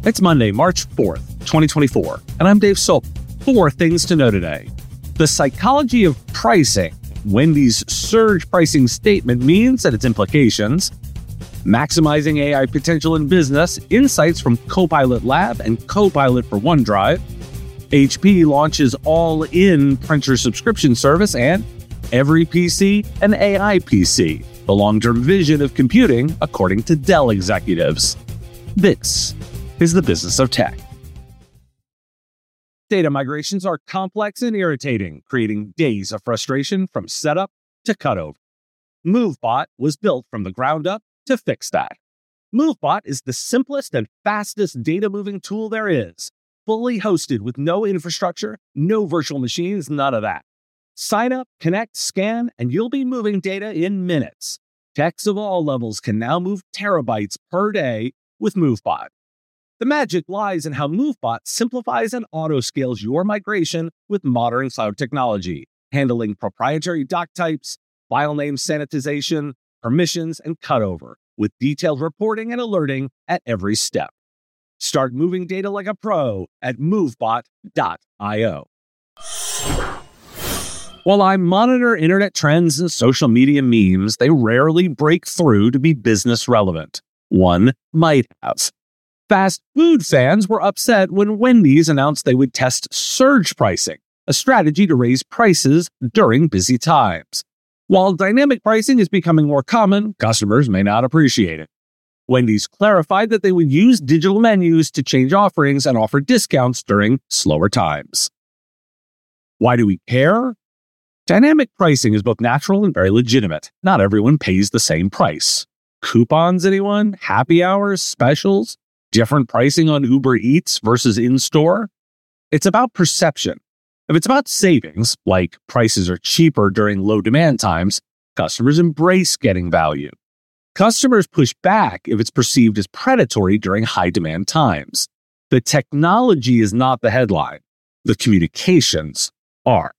It's Monday, March 4th, 2024, and I'm Dave Soap. 4 things to know today. The psychology of pricing. Wendy's surge pricing statement means and its implications. Maximizing AI potential in business. Insights from Copilot Lab and Copilot for OneDrive. HP launches all-in printer subscription service, and every PC an AI PC. The long-term vision of computing, according to Dell executives. This is the business of tech. Data migrations are complex and irritating, creating days of frustration from setup to cutover. MoveBot was built from the ground up to fix that. MoveBot is the simplest and fastest data moving tool there is. Fully hosted with no infrastructure, no virtual machines, none of that. Sign up, connect, scan, and you'll be moving data in minutes. Techs of all levels can now move terabytes per day with MoveBot. The magic lies in how MoveBot simplifies and auto-scales your migration with modern cloud technology, handling proprietary doc types, file name sanitization, permissions, and cutover, with detailed reporting and alerting at every step. Start moving data like a pro at movebot.io. While I monitor internet trends and social media memes, they rarely break through to be business relevant. One might have. Fast food fans were upset when Wendy's announced they would test surge pricing, a strategy to raise prices during busy times. While dynamic pricing is becoming more common, customers may not appreciate it. Wendy's clarified that they would use digital menus to change offerings and offer discounts during slower times. Why do we care? Dynamic pricing is both natural and very legitimate. Not everyone pays the same price. Coupons, anyone? Happy hours? Specials? Different pricing on Uber Eats versus in-store? It's about perception. If it's about savings, like prices are cheaper during low demand times, customers embrace getting value. Customers push back if it's perceived as predatory during high demand times. The technology is not the headline. The communications are.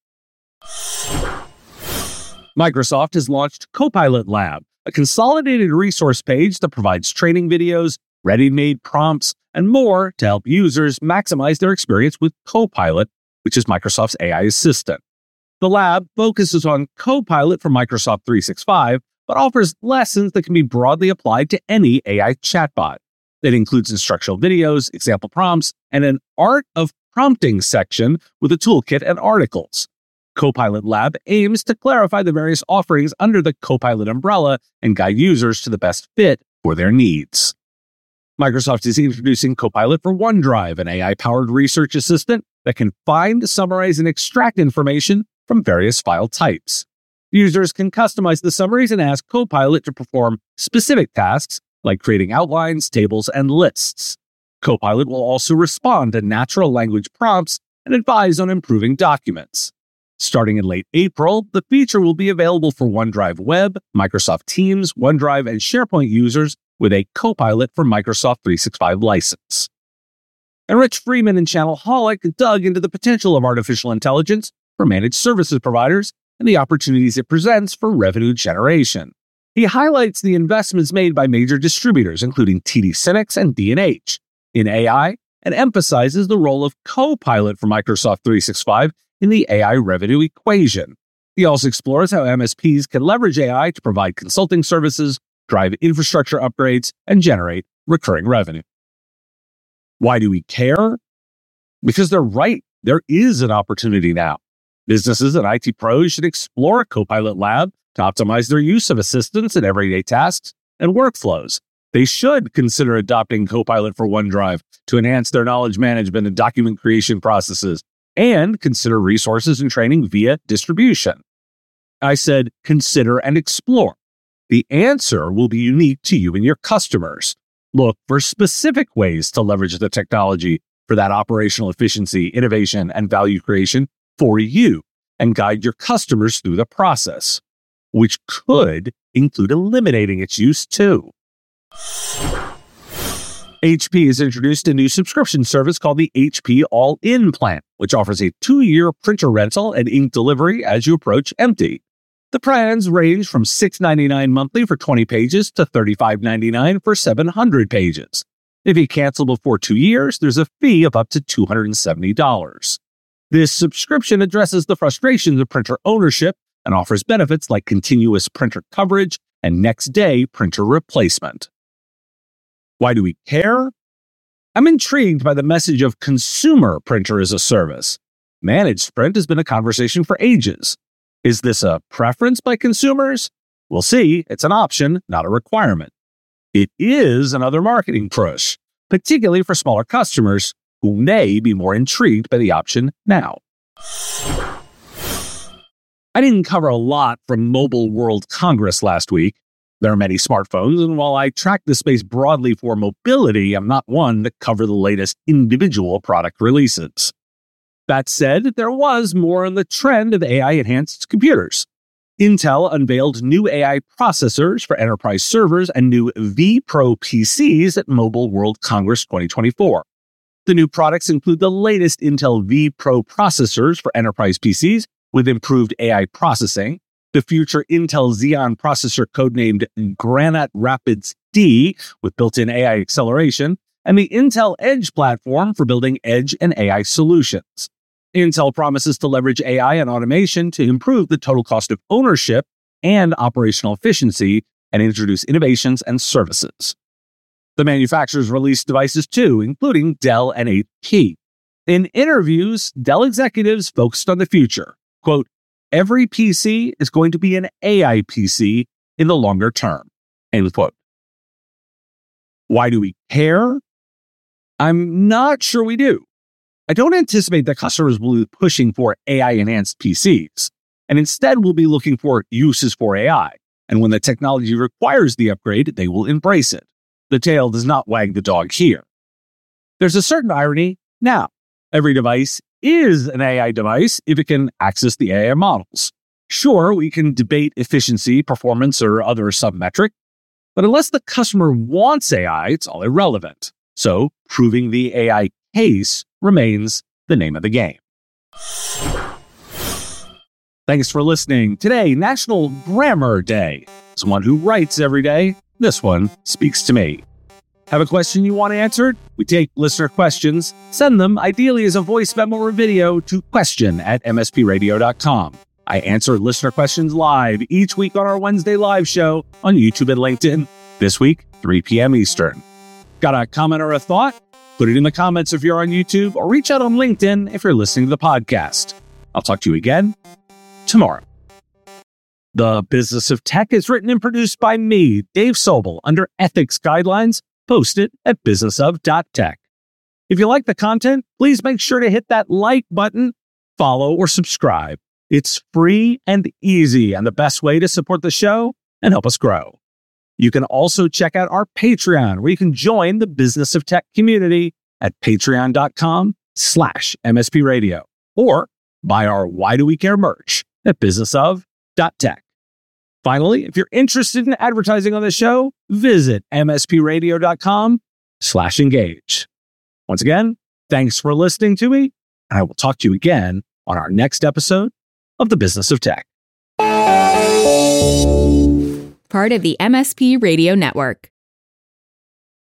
Microsoft has launched Copilot Lab, a consolidated resource page that provides training videos, ready-made prompts, and more to help users maximize their experience with Copilot, which is Microsoft's AI assistant. The lab focuses on Copilot for Microsoft 365, but offers lessons that can be broadly applied to any AI chatbot. It includes instructional videos, example prompts, and an art of prompting section with a toolkit and articles. Copilot Lab aims to clarify the various offerings under the Copilot umbrella and guide users to the best fit for their needs. Microsoft is introducing Copilot for OneDrive, an AI-powered research assistant that can find, summarize, and extract information from various file types. Users can customize the summaries and ask Copilot to perform specific tasks like creating outlines, tables, and lists. Copilot will also respond to natural language prompts and advise on improving documents. Starting in late April, the feature will be available for OneDrive Web, Microsoft Teams, OneDrive, and SharePoint users with a Copilot for Microsoft 365 license. And Rich Freeman and Channelholic dug into the potential of artificial intelligence for managed services providers and the opportunities it presents for revenue generation. He highlights the investments made by major distributors, including TD SYNNEX and D&H, in AI, and emphasizes the role of Copilot for Microsoft 365 in the AI revenue equation. He also explores how MSPs can leverage AI to provide consulting services, drive infrastructure upgrades, and generate recurring revenue. Why do we care? Because they're right. There is an opportunity now. Businesses and IT pros should explore Copilot Lab to optimize their use of assistants in everyday tasks and workflows. They should consider adopting Copilot for OneDrive to enhance their knowledge management and document creation processes, and consider resources and training via distribution. I said consider and explore. The answer will be unique to you and your customers. Look for specific ways to leverage the technology for that operational efficiency, innovation, and value creation for you, and guide your customers through the process, which could include eliminating its use too. HP has introduced a new subscription service called the HP All-In Plan, which offers a 2-year printer rental and ink delivery as you approach empty. The plans range from $6.99 monthly for 20 pages to $35.99 for 700 pages. If you cancel before 2 years, there's a fee of up to $270. This subscription addresses the frustrations of printer ownership and offers benefits like continuous printer coverage and next-day printer replacement. Why do we care? I'm intrigued by the message of consumer printer as a service. Managed print has been a conversation for ages. Is this a preference by consumers? We'll see. It's an option, not a requirement. It is another marketing push, particularly for smaller customers who may be more intrigued by the option now. I didn't cover a lot from Mobile World Congress last week. There are many smartphones, and while I track the space broadly for mobility, I'm not one to cover the latest individual product releases. That said, there was more on the trend of AI-enhanced computers. Intel unveiled new AI processors for enterprise servers and new vPro PCs at Mobile World Congress 2024. The new products include the latest Intel vPro processors for enterprise PCs with improved AI processing, the future Intel Xeon processor codenamed Granite Rapids D with built-in AI acceleration, and the Intel Edge platform for building edge and AI solutions. Intel promises to leverage AI and automation to improve the total cost of ownership and operational efficiency and introduce innovations and services. The manufacturers released devices too, including Dell and HP. In interviews, Dell executives focused on the future. Quote, every PC is going to be an AI PC in the longer term. End quote. Why do we care? I'm not sure we do. I don't anticipate that customers will be pushing for AI-enhanced PCs, and instead will be looking for uses for AI. And when the technology requires the upgrade, they will embrace it. The tail does not wag the dog here. There's a certain irony now. Every device is an AI device if it can access the AI models. Sure, we can debate efficiency, performance, or other submetric, but unless the customer wants AI, it's all irrelevant. So, proving the AI case remains the name of the game. Thanks for listening. Today, National Grammar Day. As one who writes every day, this one speaks to me. Have a question you want answered? We take listener questions. Send them, ideally as a voice memo or video, to question@mspradio.com. I answer listener questions live each week on our Wednesday live show on YouTube and LinkedIn. This week, 3 p.m. Eastern. Got a comment or a thought? Put it in the comments if you're on YouTube, or reach out on LinkedIn if you're listening to the podcast. I'll talk to you again tomorrow. The Business of Tech is written and produced by me, Dave Sobel, under ethics guidelines posted at businessof.tech. If you like the content, please make sure to hit that like button, follow, or subscribe. It's free and easy and the best way to support the show and help us grow. You can also check out our Patreon, where you can join the Business of Tech community at patreon.com/MSP Radio, or buy our Why Do We Care merch at businessof.tech. Finally, if you're interested in advertising on the show, visit mspradio.com/engage. Once again, thanks for listening to me, and I will talk to you again on our next episode of The Business of Tech. Part of the MSP Radio Network.